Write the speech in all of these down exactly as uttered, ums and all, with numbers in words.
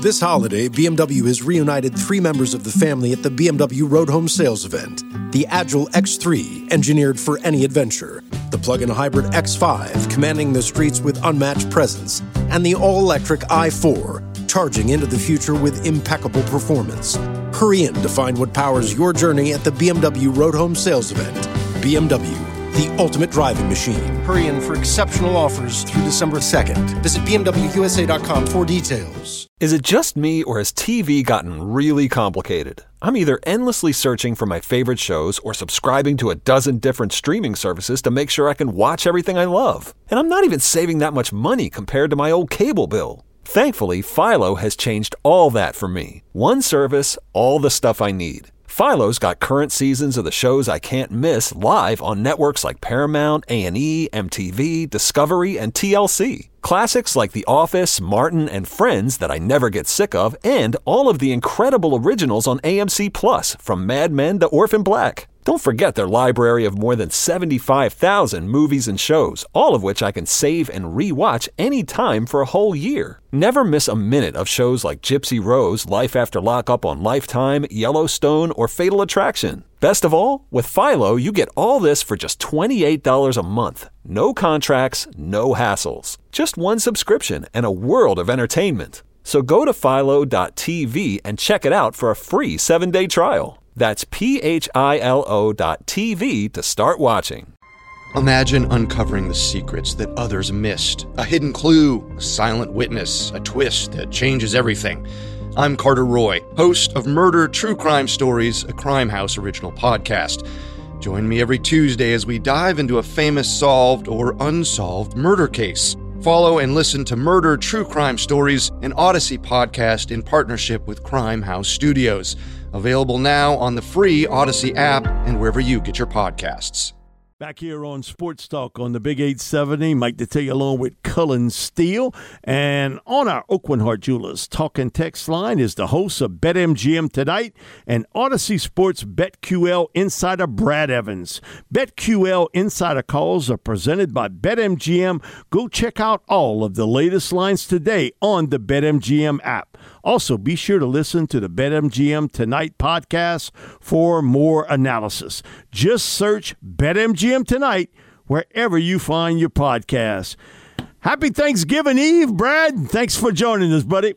This holiday, B M W has reunited three members of the family at the B M W Road Home Sales event. The Agile X three, engineered for any adventure. The plug-in hybrid X five, commanding the streets with unmatched presence. And the all-electric i four, charging into the future with impeccable performance. Hurry in to find what powers your journey at the B M W Road Home Sales event. B M W, the ultimate driving machine. Hurry in for exceptional offers through December second. Visit B M W U S A dot com for details. Is it just me, or has T V gotten really complicated? I'm either endlessly searching for my favorite shows or subscribing to a dozen different streaming services to make sure I can watch everything I love. And I'm not even saving that much money compared to my old cable bill. Thankfully, Philo has changed all that for me. One service, all the stuff I need. Philo's got current seasons of the shows I can't miss live on networks like Paramount, A and E, M T V, Discovery, and T L C. Classics like The Office, Martin, and Friends that I never get sick of, and all of the incredible originals on A M C Plus, from Mad Men to Orphan Black. Don't forget their library of more than seventy-five thousand movies and shows, all of which I can save and re-watch anytime for a whole year. Never miss a minute of shows like Gypsy Rose, Life After Lockup on Lifetime, Yellowstone, or Fatal Attraction. Best of all, with Philo, you get all this for just twenty-eight dollars a month. No contracts, no hassles. Just one subscription and a world of entertainment. So go to philo dot t v and check it out for a free seven-day trial. That's P H I L O dot T V to start watching. Imagine uncovering the secrets that others missed. A hidden clue, a silent witness, a twist that changes everything. I'm Carter Roy, host of Murder True Crime Stories, a Crime House original podcast. Join me every Tuesday as we dive into a famous solved or unsolved murder case. Follow and listen to Murder True Crime Stories, an Odyssey podcast in partnership with Crime House Studios. Available now on the free Odyssey app and wherever you get your podcasts. Back here on Sports Talk on the Big eight seventy, Mike Detillier along with Cullen Steele. And on our Oakland Heart Jewelers talk and text line is the host of BetMGM Tonight and Odyssey Sports BetQL insider Brad Evans. BetQL insider calls are presented by BetMGM. Go check out all of the latest lines today on the BetMGM app. Also, be sure to listen to the BetMGM Tonight podcast for more analysis. Just search BetMGM Tonight wherever you find your podcast. Happy Thanksgiving Eve, Brad. Thanks for joining us, buddy.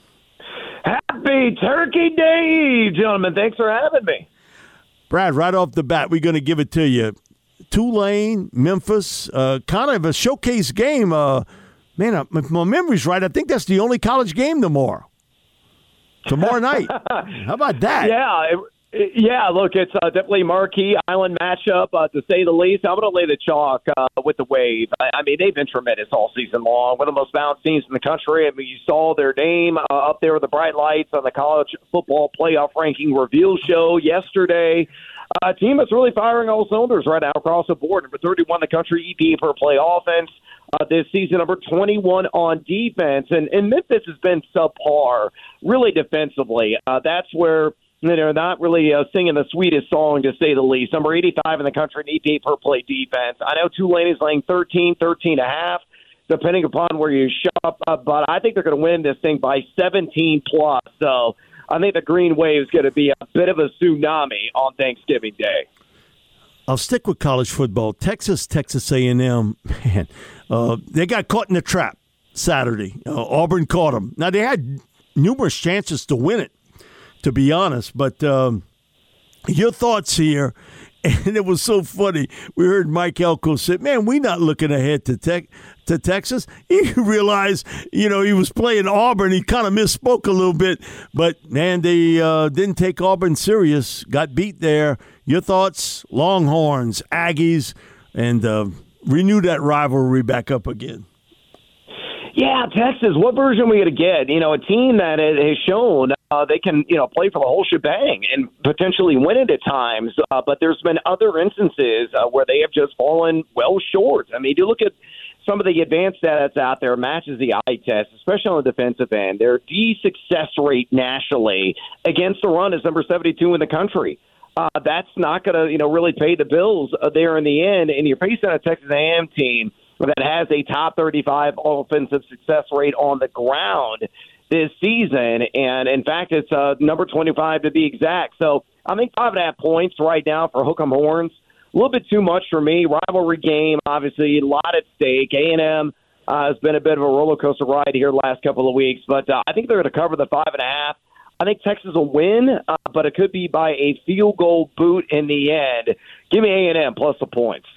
Happy Turkey Day, gentlemen. Thanks for having me. Brad, right off the bat, we're going to give it to you. Tulane, Memphis, uh, kind of a showcase game. Uh, man, if my memory's right, I think that's the only college game tomorrow. Tomorrow night. How about that? Yeah, it, yeah. Look, it's uh, definitely a marquee island matchup, uh, to say the least. I'm going to lay the chalk uh, with the Wave. I, I mean, they've been tremendous all season long. One of the most balanced teams in the country. I mean, you saw their name uh, up there with the bright lights on the college football playoff ranking reveal show yesterday. A uh, team that's really firing all cylinders right now across the board. Number thirty-one in the country E P A per play offense uh, this season. Number twenty-one on defense. And, and Memphis has been subpar, really defensively. Uh, that's where they're not really uh, singing the sweetest song, to say the least. Number eighty-five in the country in E P A per play defense. I know Tulane is laying thirteen, thirteen and a half, depending upon where you shop. Uh, but I think they're going to win this thing by seventeen plus. So I think the Green Wave is going to be a bit of a tsunami on Thanksgiving Day. I'll stick with college football. Texas, Texas A and M, man, uh, they got caught in the trap Saturday. Uh, Auburn caught them. Now, they had numerous chances to win it, to be honest. But um, your thoughts here, and it was so funny. We heard Mike Elko say, man, we're not looking ahead to tech. to Texas. He realized, you know, he was playing Auburn. He kind of misspoke a little bit. But, man, they uh, didn't take Auburn serious. Got beat there. Your thoughts? Longhorns, Aggies, and uh, renew that rivalry back up again. Yeah, Texas, what version are we going to get? You know, a team that has shown uh, they can, you know, play for the whole shebang and potentially win it at times. Uh, but there's been other instances uh, where they have just fallen well short. I mean, you look at some of the advanced stats out there, matches the eye test, especially on the defensive end. Their D success rate nationally against the run is number seventy-two in the country. Uh, that's not going to, you know, really pay the bills uh, there in the end. And you're facing a Texas A and M team that has a top thirty-five offensive success rate on the ground. this season. And, in fact, it's uh, number twenty-five to be exact. So I think five and a half points right now for Hook 'em Horns. A little bit too much for me. Rivalry game, obviously, a lot at stake. A and M uh, has been a bit of a roller coaster ride here the last couple of weeks. But uh, I think they're going to cover the five and a half. I think Texas will win, uh, but it could be by a field goal boot in the end. Give me A and M plus the points.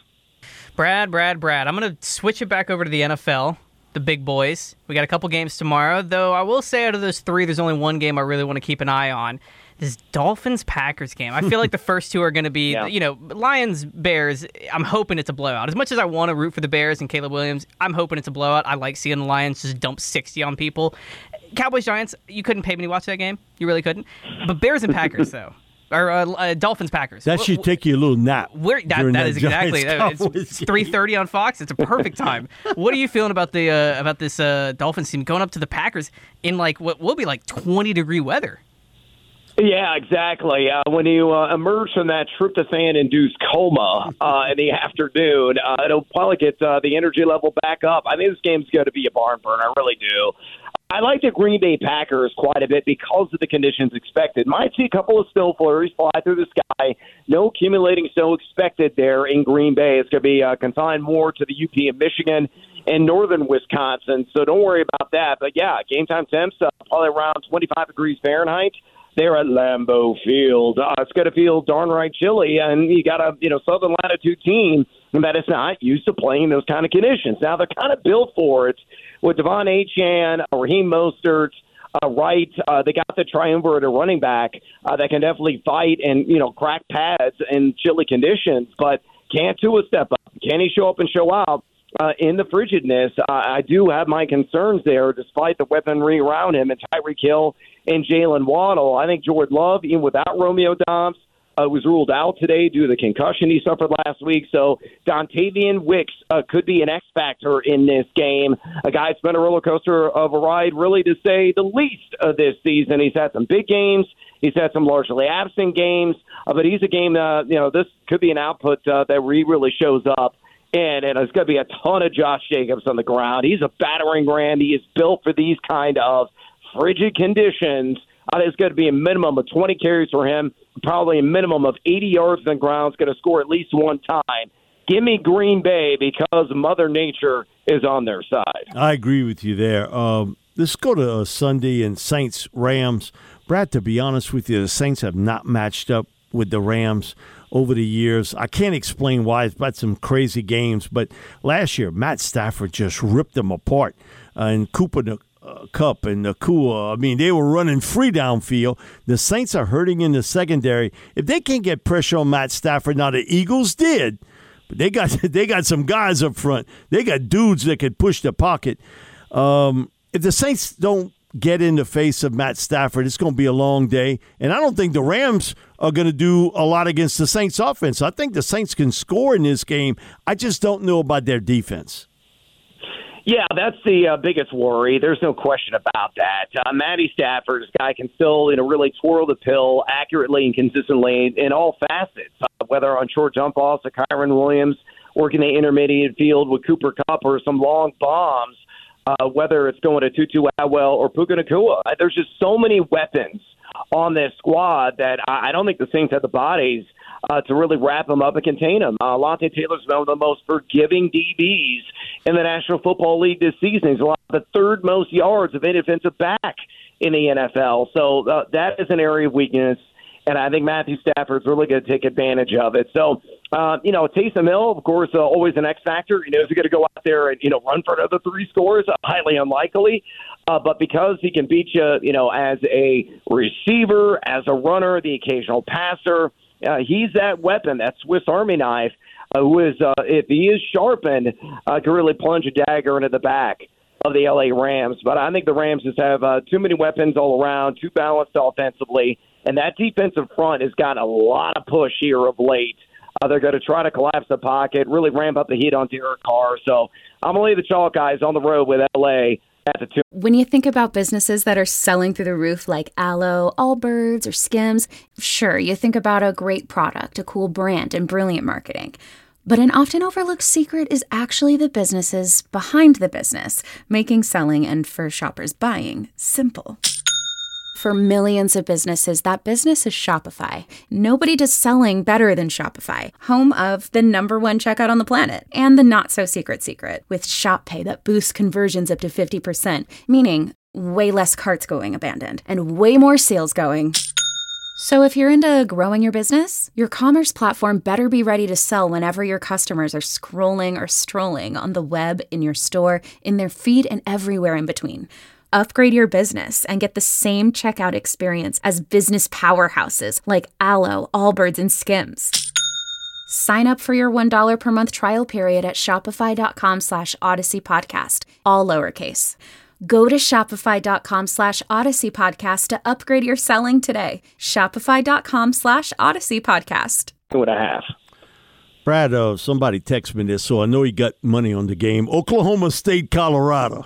Brad, Brad, Brad. I'm going to switch it back over to the N F L, the big boys. We got a couple games tomorrow, though I will say out of those three, there's only one game I really want to keep an eye on. This Dolphins-Packers game. I feel like the first two are going to be, yeah. you know, Lions-Bears, I'm hoping it's a blowout. As much as I want to root for the Bears and Caleb Williams, I'm hoping it's a blowout. I like seeing the Lions just dump sixty on people. Cowboys-Giants, you couldn't pay me to watch that game. You really couldn't. But Bears and Packers, though. Or uh, uh, Dolphins-Packers. That should take you a little nap. Where, that that, that is exactly. It's three thirty on Fox. It's a perfect time. What are you feeling about the uh, about this uh, Dolphins team going up to the Packers in like what will be like twenty-degree weather? Yeah, exactly. Uh, when you uh, emerge from that tryptophan-induced coma uh, in the afternoon, uh, it'll probably get uh, the energy level back up. I think this game's going to be a barn burner. I really do. I like the Green Bay Packers quite a bit because of the conditions expected. Might see a couple of snow flurries fly through the sky. No accumulating snow expected there in Green Bay. It's going to be uh, confined more to the U P of Michigan and northern Wisconsin, so don't worry about that. But, yeah, game time temps uh, probably around twenty-five degrees Fahrenheit. There at Lambeau Field. Uh, it's going to feel darn right chilly, and you got a you know southern latitude team that is not used to playing those kind of conditions. Now they're kind of built for it with Devon Achane, Raheem Mostert, uh, Wright. Uh, they got the triumvirate of running back uh, that can definitely fight and you know crack pads in chilly conditions. But can Tua step up? Can he show up and show out? Uh, in the frigidness, uh, I do have my concerns there, despite the weaponry around him and Tyreek Hill and Jalen Waddle. I think Jordan Love, even without Romeo Doubs, uh, was ruled out today due to the concussion he suffered last week. So Dontavian Wicks uh, could be an X factor in this game. A guy that's been a roller coaster of a ride, really, to say the least, of this season. He's had some big games. He's had some largely absent games. Uh, but he's a game, uh, you know, this could be an output uh, that he really shows up. And, and there's going to be a ton of Josh Jacobs on the ground. He's a battering ram. He is built for these kind of frigid conditions. Uh, there's going to be a minimum of twenty carries for him, probably a minimum of eighty yards on the ground. He's going to score at least one time. Give me Green Bay because Mother Nature is on their side. I agree with you there. Um, let's go to uh, Sunday and Saints-Rams. Brad, to be honest with you, the Saints have not matched up with the Rams over the years. I can't explain why. It's about some crazy games, but last year, Matt Stafford just ripped them apart. Uh, and Cooper the uh, Kupp and Nakua, I mean, they were running free downfield. The Saints are hurting in the secondary. If they can't get pressure on Matt Stafford, now the Eagles did, but they got they got some guys up front. They got dudes that could push the pocket. Um, if the Saints don't get in the face of Matt Stafford, it's going to be a long day. And I don't think the Rams are going to do a lot against the Saints offense. I think the Saints can score in this game. I just don't know about their defense. Yeah, that's the uh, biggest worry. There's no question about that. Uh, Matty Stafford, this guy can still, you know, really twirl the pill accurately and consistently in all facets, uh, whether on short jump offs to Kyron Williams, working the intermediate field with Cooper Kupp, or some long bombs, uh, whether it's going to Tutu Atwell or Puka Nacua. There's just so many weapons on this squad that I, I don't think the Saints have the bodies Uh, to really wrap them up and contain them. Uh, Lante Taylor's one of the most forgiving D Bs in the National Football League this season. He's allowed the third most yards of any defensive back in the N F L. So uh, that is an area of weakness, and I think Matthew Stafford's really going to take advantage of it. So, uh, you know, Taysom Hill, of course, uh, always an X factor. You know, is he going to go out there and, you know, run for another three scores? Uh, highly unlikely. Uh, but because he can beat you, you know, as a receiver, as a runner, the occasional passer, Uh, he's that weapon, that Swiss Army knife, uh, who is, uh, if he is sharpened, uh, can really plunge a dagger into the back of the L A Rams. But I think the Rams just have uh, too many weapons all around, too balanced offensively, and that defensive front has got a lot of push here of late. Uh, they're going to try to collapse the pocket, really ramp up the heat on Derek Carr. So I'm going to leave the Chalk Eyes on the road with L A at the two. When you think about businesses that are selling through the roof like Aloe, Allbirds, or Skims, sure, you think about a great product, a cool brand, and brilliant marketing. But an often overlooked secret is actually the businesses behind the business, making selling and for shoppers buying simple. For millions of businesses, that business is Shopify. Nobody does selling better than Shopify, home of the number one checkout on the planet and the not-so-secret secret with Shop Pay that boosts conversions up to fifty percent, meaning way less carts going abandoned and way more sales going. So if you're into growing your business, your commerce platform better be ready to sell whenever your customers are scrolling or strolling on the web, in your store, in their feed, and everywhere in between. Upgrade your business and get the same checkout experience as business powerhouses like Alo, Allbirds, and Skims. Sign up for your one dollar per month trial period at shopify.com slash Odyssey Podcast, all lowercase. Go to shopify.com slash Odyssey Podcast to upgrade your selling today. Shopify.com slash Odyssey Podcast. Two and a half. Brad, uh, somebody texted me this, so I know he got money on the game. Oklahoma State, Colorado.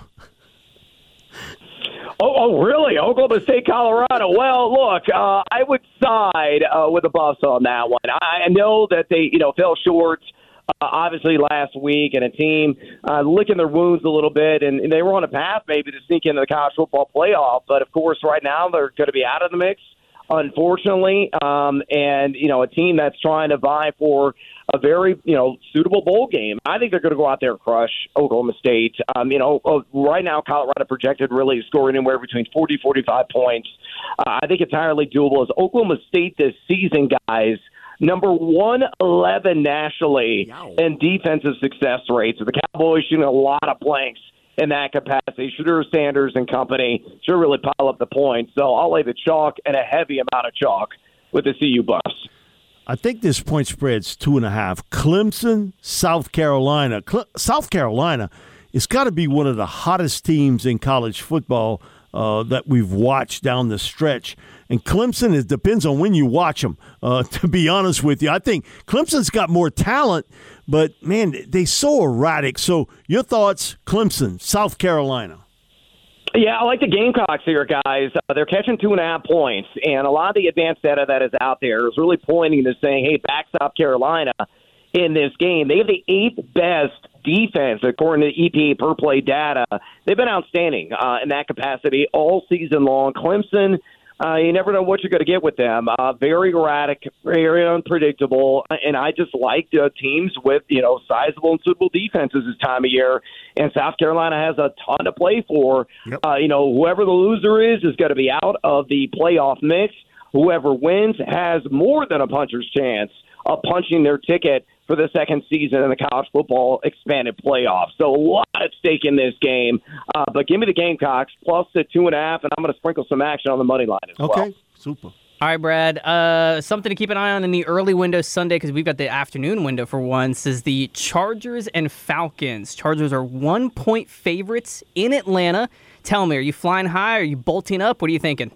Oh, oh, really? Oklahoma State, Colorado. Well, look, uh, I would side uh, with the Buffs on that one. I know that they, you know, fell short, uh, obviously, last week, and a team uh, licking their wounds a little bit, and, and they were on a path maybe to sneak into the college football playoff. But, of course, right now they're going to be out of the mix, unfortunately, um, and, you know, a team that's trying to vie for a very, you know, suitable bowl game. I think they're going to go out there and crush Oklahoma State. Um, you know, right now Colorado projected really to score anywhere between forty, forty-five points. Uh, I think entirely doable. As Oklahoma State this season, guys, number one eleven nationally Yow. in defensive success rates. So the Cowboys shooting a lot of blanks in that capacity. Shooter Sanders and company should really pile up the points. So I'll lay the chalk and a heavy amount of chalk with the C U Buffs. I think this point spread's two and a half. Clemson, South Carolina. Cle- South Carolina, it's got to be one of the hottest teams in college football uh, that we've watched down the stretch. And Clemson, it depends on when you watch them, uh, to be honest with you. I think Clemson's got more talent, but, man, they're so erratic. So your thoughts, Clemson, South Carolina. Yeah, I like the Gamecocks here, guys. Uh, they're catching two and a half points, and a lot of the advanced data that is out there is really pointing to saying, hey, back South Carolina in this game. They have the eighth best defense, according to E P A per play data. They've been outstanding uh, in that capacity all season long. Clemson, uh, you never know what you're going to get with them. Uh, very erratic, very unpredictable, and I just like uh, teams with, you know, sizable and suitable defenses this time of year. And South Carolina has a ton to play for. Yep. Uh, you know, whoever the loser is is going to be out of the playoff mix. Whoever wins has more than a puncher's chance of punching their ticket for the second season in the college football expanded playoff. So a lot at stake in this game. Uh, but give me the Gamecocks plus the two and a half, and I'm going to sprinkle some action on the money line as okay. well. Okay, super. All right, Brad. Uh, something to keep an eye on in the early window Sunday, because we've got the afternoon window for once, is the Chargers and Falcons. Chargers are one-point favorites in Atlanta. Tell me, are you flying high? Are you bolting up? What are you thinking?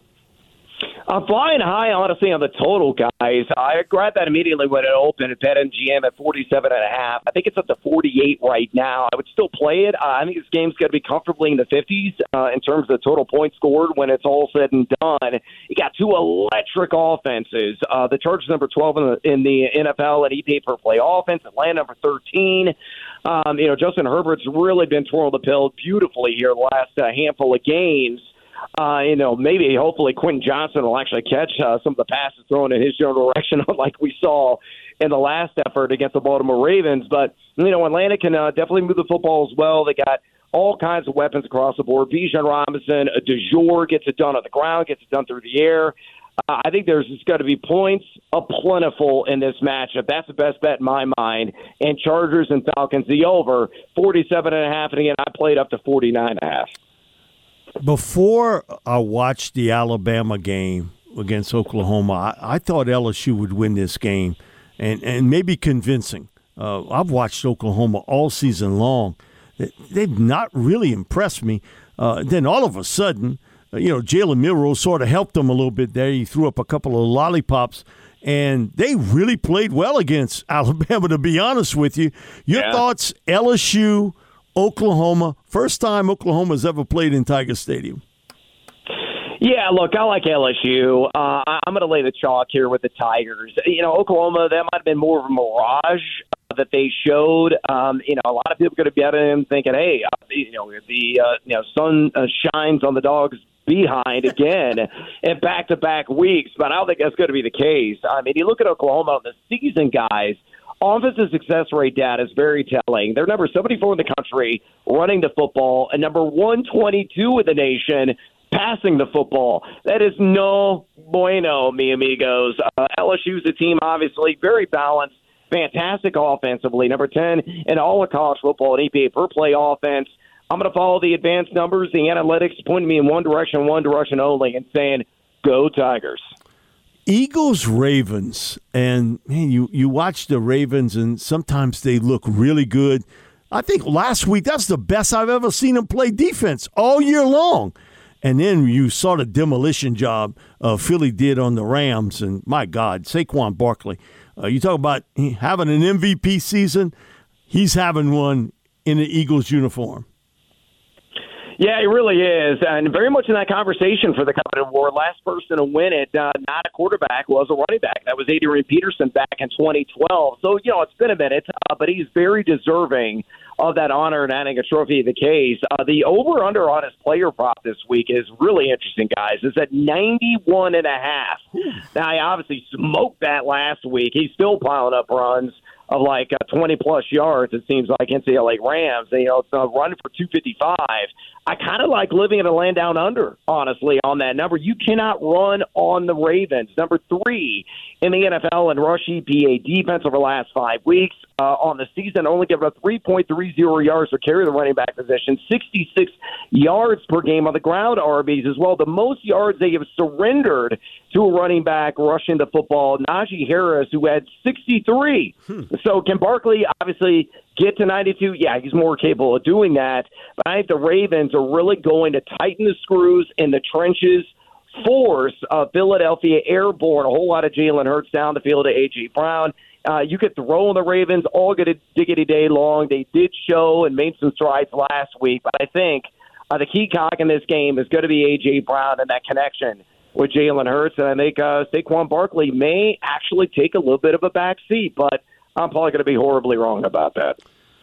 I'm flying high, honestly, on the total, guys. I grabbed that immediately when it opened at BetMGM at forty-seven and a half. I think it's up to forty-eight right now. I would still play it. Uh, I think this game's going to be comfortably in the fifties uh, in terms of total points scored when it's all said and done. You got two electric offenses. Uh, the Chargers number twelve in the, in the N F L at E P A per play offense. Atlanta number thirteen. Um, you know, Justin Herbert's really been twirling the pill beautifully here the last uh, handful of games. Uh, you know, maybe hopefully Quentin Johnson will actually catch uh, some of the passes thrown in his general direction like we saw in the last effort against the Baltimore Ravens. But, you know, Atlanta can uh, definitely move the football as well. They got all kinds of weapons across the board. Bijan Robinson, a du jour, gets it done on the ground, gets it done through the air. Uh, I think there's just got to be points a plentiful in this matchup. That's the best bet in my mind. And Chargers and Falcons, the over, forty-seven and a half. And again, I played up to forty-nine and a half. Before I watched the Alabama game against Oklahoma, I, I thought L S U would win this game, and, and maybe convincing. Uh, I've watched Oklahoma all season long. They've not really impressed me. Uh, then all of a sudden, you know, Jalen Milroe sort of helped them a little bit there. He threw up a couple of lollipops, and they really played well against Alabama, to be honest with you. Your yeah. thoughts, L S U, Oklahoma, first time Oklahoma's ever played in Tiger Stadium. Yeah, look, I like L S U. Uh, I'm going to lay the chalk here with the Tigers. You know, Oklahoma, that might have been more of a mirage that they showed. Um, you know, a lot of people could have bet him thinking, hey, uh, you know, the uh, you know sun uh, shines on the Dogs' behind again in back-to-back weeks, but I don't think that's going to be the case. I mean, you look at Oklahoma, the season guys, offensive success rate data is very telling. They're number seventy-four in the country running the football and number one twenty-two in the nation passing the football. That is no bueno, mi amigos. Uh, L S U's a team, obviously, very balanced, fantastic offensively, number ten in all of college football and E P A per play offense. I'm going to follow the advanced numbers, the analytics, pointing me in one direction, one direction only, and saying, go Tigers. Eagles, Ravens, and man, you, you watch the Ravens, and sometimes they look really good. I think last week, that's the best I've ever seen them play defense all year long. And then you saw the demolition job uh, Philly did on the Rams, and my God, Saquon Barkley. Uh, you talk about having an M V P season, he's having one in the Eagles uniform. Yeah, it really is, and very much in that conversation for the Coveted Award. Last person to win it, uh, not a quarterback, was a running back. That was Adrian Peterson back in twenty twelve. So, you know, it's been a minute, uh, but he's very deserving of that honor and adding a trophy to the case. Uh, the over-under on his player prop this week is really interesting, guys. It's at ninety-one and a half. Now, he obviously smoked that last week. He's still piling up runs of like uh, twenty-plus yards, it seems like, against the L A Rams. And, you know, it's uh, running for two fifty-five. I kind of like living in a land down under, honestly, on that number. You cannot run on the Ravens. Number three in the N F L in rush E P A defense over the last five weeks. Uh, on the season, only give up three point three zero yards per carry the running back position, sixty-six yards per game on the ground, R Bs as well. The most yards they have surrendered to a running back rushing the football, Najee Harris, who had sixty-three. Hmm. So can Barkley obviously get to ninety-two? Yeah, he's more capable of doing that. But I think the Ravens are really going to tighten the screws in the trenches, force uh, Philadelphia airborne, a whole lot of Jalen Hurts down the field to A J. Brown. Uh, you could throw on the Ravens all good diggity day long. They did show and made some strides last week, but I think uh, the key cog in this game is going to be A J. Brown and that connection with Jalen Hurts. And I think uh, Saquon Barkley may actually take a little bit of a back seat, but I'm probably going to be horribly wrong about that.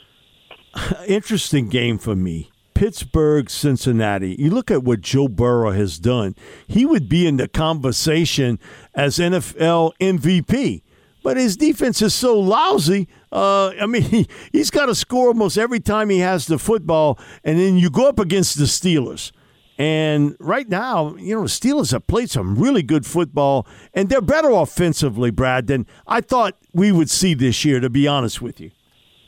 Interesting game for me. Pittsburgh, Cincinnati. You look at what Joe Burrow has done. He would be in the conversation as N F L M V P. But his defense is so lousy. Uh, I mean, he, he's got to score almost every time he has the football. And then you go up against the Steelers. And right now, you know, the Steelers have played some really good football. And they're better offensively, Brad, than I thought we would see this year, to be honest with you.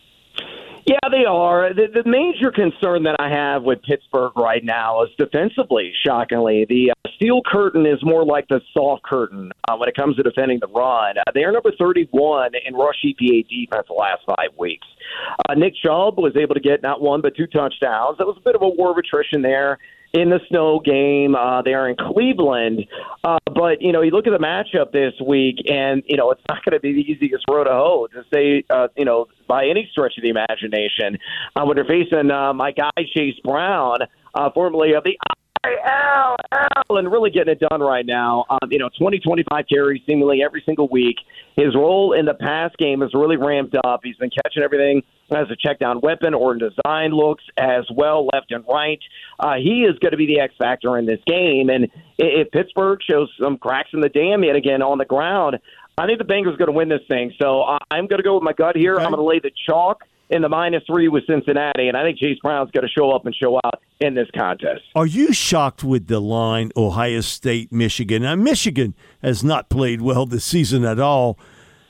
Yeah, they are. The, the major concern that I have with Pittsburgh right now is defensively, shockingly. The uh, steel curtain is more like the soft curtain uh, when it comes to defending the run. Uh, they are number thirty-one in rush E P A defense the last five weeks. Uh, Nick Chubb was able to get not one but two touchdowns. That was a bit of a war of attrition there in the snow game. Uh, they are in Cleveland. Uh, but, you know, you look at the matchup this week, and, you know, it's not going to be the easiest road to hoe, to say, uh, you know, by any stretch of the imagination. Uh, when they're facing uh, my guy, Chase Brown, uh, formerly of the I L L, and really getting it done right now. Um, you know, twenty, twenty-five carries seemingly every single week. His role in the pass game has really ramped up. He's been catching everything as a check-down weapon or in design looks as well, left and right. Uh, he is going to be the X factor in this game. And if Pittsburgh shows some cracks in the dam yet again on the ground, I think the Bengals are going to win this thing. So I'm going to go with my gut here. Okay. I'm going to lay the chalk in the minus three with Cincinnati, and I think Chase Brown's going to show up and show out in this contest. Are you shocked with the line Ohio State, Michigan? Now, Michigan has not played well this season at all.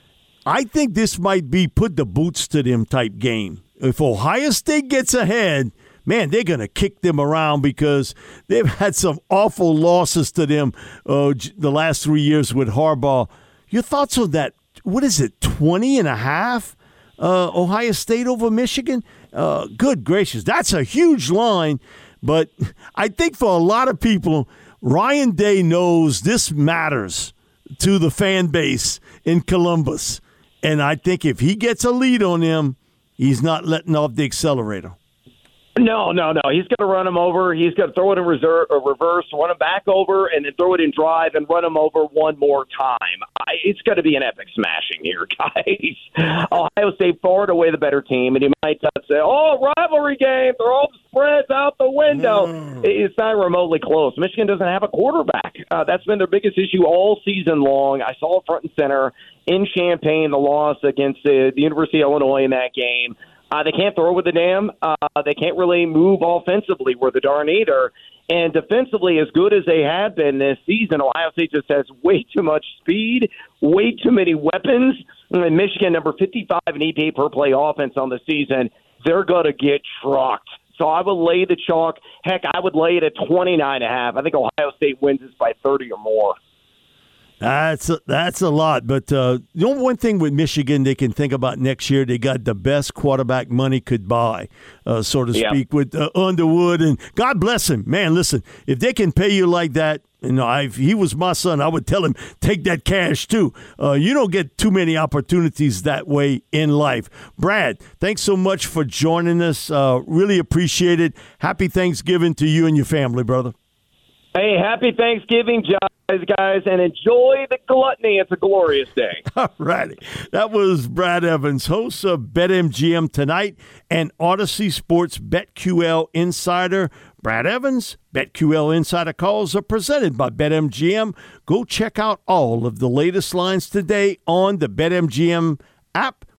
I think this might be put the boots to them type game. If Ohio State gets ahead, man, they're going to kick them around because they've had some awful losses to them uh, the last three years with Harbaugh. Your thoughts on that? What is it, twenty and a half? Uh, Ohio State over Michigan? Uh, good gracious, that's a huge line. But I think for a lot of people, Ryan Day knows this matters to the fan base in Columbus. And I think if he gets a lead on them, he's not letting off the accelerator. No, no, no. He's going to run him over. He's going to throw it in reserve, or reverse, run him back over, and then throw it in drive and run him over one more time. I, it's going to be an epic smashing here, guys. Ohio State far and away the better team, and you might uh, say, oh, rivalry game, throw all the spreads out the window. Mm. It's not remotely close. Michigan doesn't have a quarterback. Uh, that's been their biggest issue all season long. I saw it front and center in Champaign, the loss against uh, the University of Illinois in that game. Uh, they can't throw with the dam. Uh, they can't really move offensively with the darn either. And defensively, as good as they have been this season, Ohio State just has way too much speed, way too many weapons. And Michigan, number fifty-five in E P A per play offense on the season, they're going to get trucked. So I would lay the chalk. Heck, I would lay it at twenty-nine and a half. I think Ohio State wins this by thirty or more. That's a, that's a lot. But uh, the only one thing with Michigan they can think about next year, they got the best quarterback money could buy, uh, so to yeah. speak, with uh, Underwood. And God bless him. Man, listen, if they can pay you like that, you know, if he was my son, I would tell him, take that cash too. Uh, you don't get too many opportunities that way in life. Brad, thanks so much for joining us. Uh, really appreciate it. Happy Thanksgiving to you and your family, brother. Hey, happy Thanksgiving, guys, guys, and enjoy the gluttony. It's a glorious day. All righty. That was Brad Evans, host of BetMGM Tonight and Odyssey Sports BetQL Insider. Brad Evans, BetQL Insider calls are presented by BetMGM. Go check out all of the latest lines today on the BetMGM app.